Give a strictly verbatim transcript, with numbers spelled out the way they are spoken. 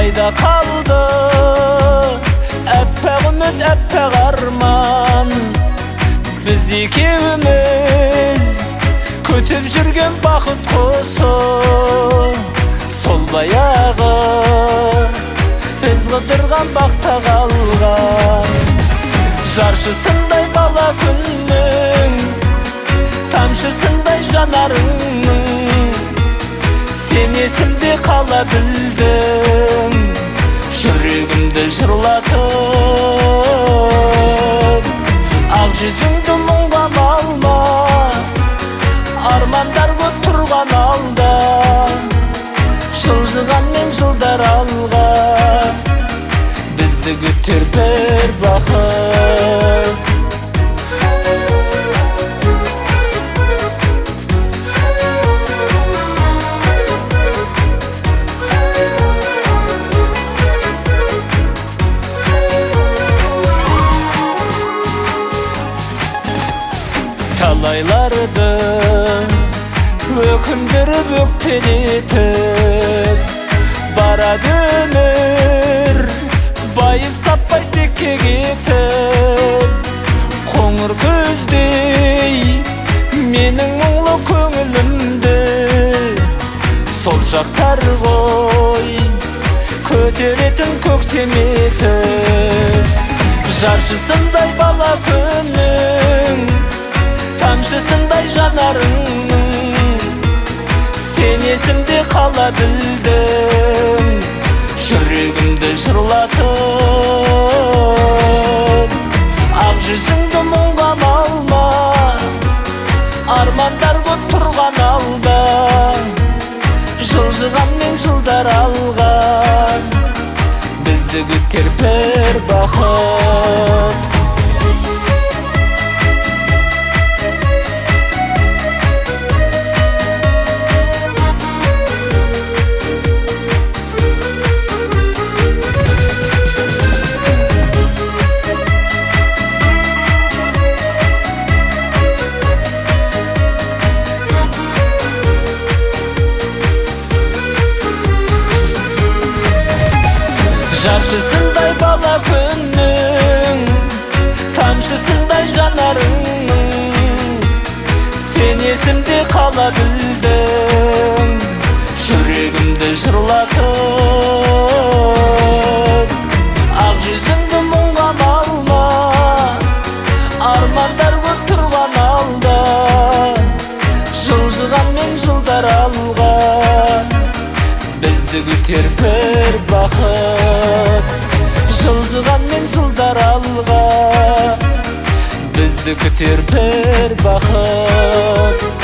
қайда қалды әппақ үміт, әппақ арман? Біз екеуміз күтіп жүрген бақыт құсы, сол баяғы біз қыдырған бақта қалған. Жаршысындай бала күннің, тамшысындай жанарыңның, сен есімде қала білдің, жүрегімді жырлатып. Ақ жүзіңді мұңға малма, армандар көп тұрған алда, жылжығанмен жылдар алға, бізді күтер бір бақыт. Талайларды өкіндіріп өкпелетіп барады өмір, байыз таппай текке кетіп. Қоңыр көздей менің мұңлы көңілімді, сол шақтар ғой көтеретін көктем етіп. Жаршысындай бала күнің, тамшысындай жанарыңның, сен есімде қала білдің, жүрегімді жырлатып. Ақ жүзіңді мұңға малма, армандар көп тұрған алда, жылжығанмен жылдар алға, бізді күтер бір бақыт. Жаршысындай бала күннің, тамшысындай жанарыңның, сен есімде қала білдің, жүрегімді жырлатып. Ақ жүзіңді мұңға малма, армандар көп тұрған алда, жылжығанмен жылдар алға, бізді күтер бір бақыт. Жылжығанмен жылдар алға, бізді күтер бір бақыт.